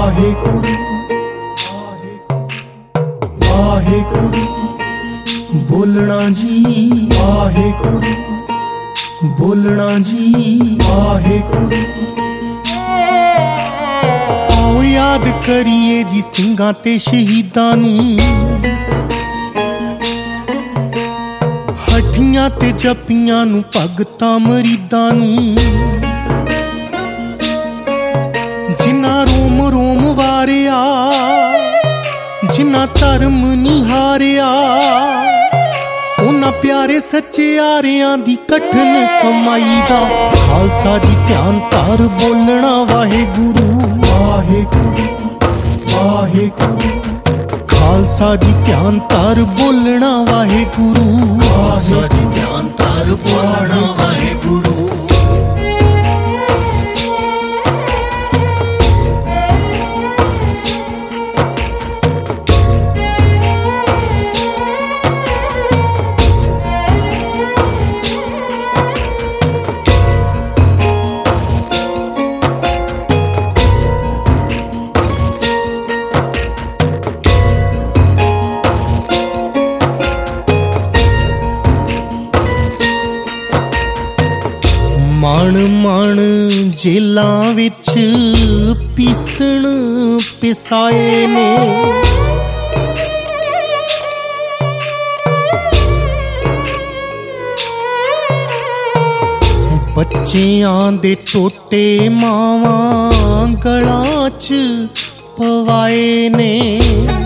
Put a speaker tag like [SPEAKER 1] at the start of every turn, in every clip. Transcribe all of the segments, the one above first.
[SPEAKER 1] ਵਾਹਿਗੁਰੂ ਵਾਹਿਗੁਰੂ ਬੋਲਣਾ ਜੀ ਵਾਹਿਗੁਰੂ ਬੋਲਣਾ ਜੀ ਵਾਹਿਗੁਰੂ। ਆਓ ਯਾਦ ਕਰੀਏ ਜੀ ਸਿੰਘਾਂ ਤੇ ਸ਼ਹੀਦਾਂ ਨੂੰ, ਹੱਠੀਆਂ ਤੇ ਜੱਪੀਆਂ ਨੂੰ, ਭਗਤਾਂ ਮਰੀਦਾਂ ਨੂੰ, ਜਿਨ੍ਹਾਂ ਰੋਮ ਰੋਮ ਵਾਰਿਆ, ਜਿਨ੍ਹਾਂ ਧਰਮ ਨਿਹਾਰਿਆ, ਉਹਨਾਂ ਪਿਆਰੇ ਸੱਚਿਆਰਿਆਂ ਦੀ ਕਠਨ ਕਮਾਈ ਦਾ। ਖਾਲਸਾ ਜੀ ਧਿਆਨ ਧਾਰ ਬੋਲਣਾ ਵਾਹਿਗੁਰੂ ਵਾਹਿਗੁਰੂ ਵਾਹਿਗੁਰੂ। ਖਾਲਸਾ ਜੀ ਧਿਆਨ ਧਾਰ ਬੋਲਣਾ ਵਾਹਿਗੁਰੂ,
[SPEAKER 2] ਖਾਲਸਾ ਜੀ ਧਿਆਨ ਧਾਰ ਬੋਲਣਾ ਵਾਹਿਗੁਰੂ।
[SPEAKER 1] ਮਣ ਮਣ ਜੇਲਾਂ ਵਿੱਚ ਪੀਸਣ ਪਿਸਾਏ ਨੇ, ਬੱਚਿਆਂ ਦੇ ਟੋਟੇ ਮਾਵਾਂ ਗਲਾਂ 'ਚ ਪਵਾਏ ਨੇ।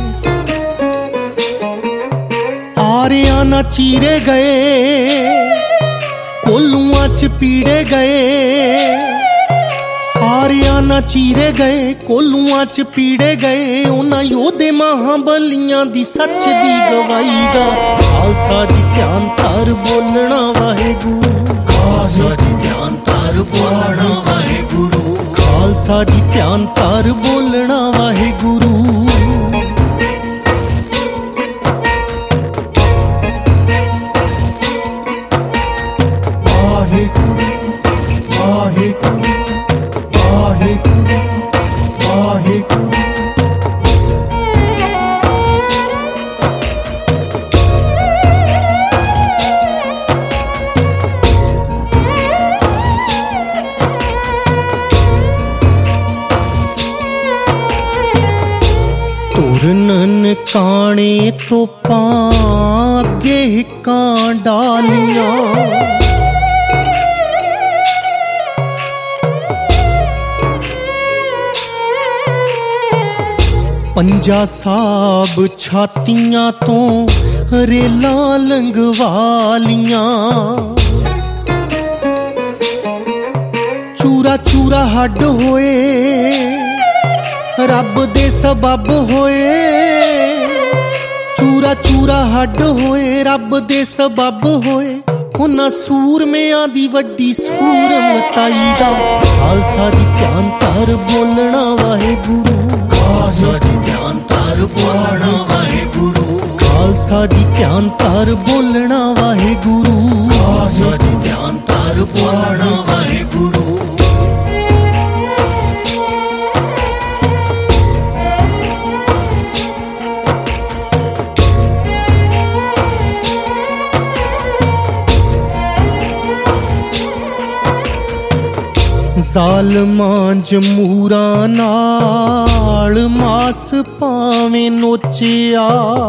[SPEAKER 1] ਆਰਿਆਂ ਨਾ ਚੀਰੇ ਗਏ, ਕੋਲੂਆਂ 'ਚ ਪੀੜੇ ਗਏ, ਆਰਿਆਂ ਨਾ ਚੀਰੇ ਗਏ, ਕੋਲੂਆਂ 'ਚ ਪੀੜੇ ਗਏ। ਉਹਨਾਂ ਯੋਧੇ ਮਹਾਂਬਲੀਆਂ ਦੀ ਸੱਚ ਦੀ ਗਵਾਹੀ ਦਾ। ਖਾਲਸਾ ਜੀ ਧਿਆਨ ਧਾਰ ਬੋਲਣਾ ਵਾਹਿਗੁਰੂ,
[SPEAKER 2] ਖਾਲਸਾ ਜੀ ਧਿਆਨ ਧਾਰ ਬੋਲਣਾ ਵਾਹਿਗੁਰੂ।
[SPEAKER 1] ਖਾਲਸਾ ਜੀ ਧਿਆਨ ਧਾਰ ਬੋਲਣਾ ਵਾਹਿਗੁਰੂ। ਤੁਰਨ ਕਾਣੇ ਤੋਪਾਂ ਅੱਗੇ ਹਿੱਕਾਂ ਡਾਲੀਆਂ, ਪੰਜਾ ਸਾਹਿਬ ਛਾਤੀਆਂ ਤੋਂ ਰੇਲਾਂ ਲੰਘਵਾ ਲੀਆਂ। ਚੂਰਾ ਚੂਰਾ ਹੱਡ ਹੋਏ, ਰੱਬ ਦੇ ਸਬੱਬ ਹੋਏ। ਚੂਰਾ ਚੂਰਾ ਹੱਡ ਹੋਏ, ਰੱਬ ਦੇ ਸਬੱਬ ਹੋਏ। ਉਹਨਾਂ ਸੂਰਮਿਆਂ ਦੀ ਵੱਡੀ ਸੂਰ ਮਤਾਈ ਦਾ। ਖਾਲਸਾ ਜੀ ਧਿਆਨ ਧਾਰ ਬੋਲਣਾ ਵਾਹਿਗੁਰੂ,
[SPEAKER 2] ਖਾਲਸਾ ਜੀ ਧਿਆਨ ਧਾਰ ਬੋਲਣਾ ਵਾਹਿਗੁਰੂ।
[SPEAKER 1] ਖਾਲਸਾ ਜੀ ਧਿਆਨ ਧਾਰ ਬੋਲਣਾ ਵਾਹਿਗੁਰੂ,
[SPEAKER 2] ਖਾਲਸਾ ਜੀ ਧਿਆਨ ਧਾਰ ਬੋਲਣਾ ਵਾਹਿਗੁਰੂ।
[SPEAKER 1] ਜ਼ਾਲਮਾਂ ਜਮੂਰਾਂ ਨਾਲ ਮਾਸ ਭਾਵੇਂ ਨੋਚਿਆ,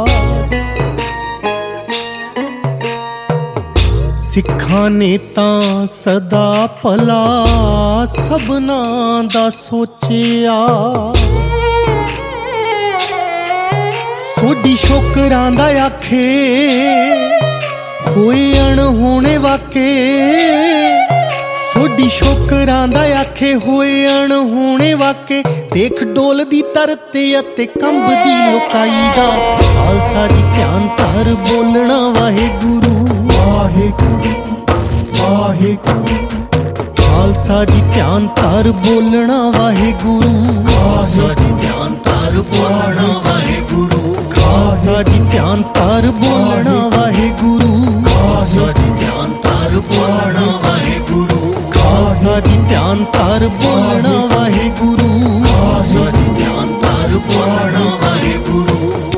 [SPEAKER 1] ਸਿੱਖਾਂ ਨੇ ਤਾਂ ਸਦਾ ਭਲਾ ਸਭਨਾਂ ਦਾ ਸੋਚਿਆ। ਸੋਢੀ ਸ਼ੋਕਰਾਂ ਦਾ ਆਖੇ ਹੋਏ ਅਣਹੋਣੇ ਵਾਕੇ, ਸੋਢੀ ਸ਼ੋਕਰਾਂ ਦਾ ਆਖੇ ਹੋਏ ਅਣਹੋਣੇ ਵਾਕੇ। ਦੇਖ ਡੋਲਦੀ ਧਰਤ ਅਤੇ ਕੰਬਦੀ ਲੁਕਾਈ ਦਾ। ਖਾਲਸਾ ਜੀ ਧਿਆਨ ਧਾਰ ਬੋਲਣਾ ਵਾਹਿਗੁਰੂ ਵਾਹਿਗੁਰੂ ਵਾਹਿਗੁਰੂ। ਖਾਲਸਾ ਜੀ ਧਿਆਨ ਧਾਰ ਬੋਲਣਾ ਵਾਹਿਗੁਰੂ,
[SPEAKER 2] ਖਾਲਸਾ ਜੀ ਧਿਆਨ ਧਾਰ ਬੋਲਣਾ ਵਾਹਿਗੁਰੂ।
[SPEAKER 1] ਖਾਲਸਾ ਜੀ ਧਿਆਨ ਧਾਰ ਬੋਲਣਾ ਵਾਹਿਗੁਰੂ,
[SPEAKER 2] ਖਾਲਸਾ ਜੀ ਧਿਆਨ ਧਾਰ ਬੋਲਣਾ ਵਾਹਿਗੁਰੂ।
[SPEAKER 1] ਖਾਲਸਾ ਜੀ ਧਿਆਨ ਧਾਰ ਬੋਲਣਾ ਵਾਹਿਗੁਰੂ,
[SPEAKER 2] ਖਾਲਸਾ ਜੀ ਧਿਆਨ ਤਾਰ ਪਾਉਣਾ ਵਾਹਿਗੁਰੂ।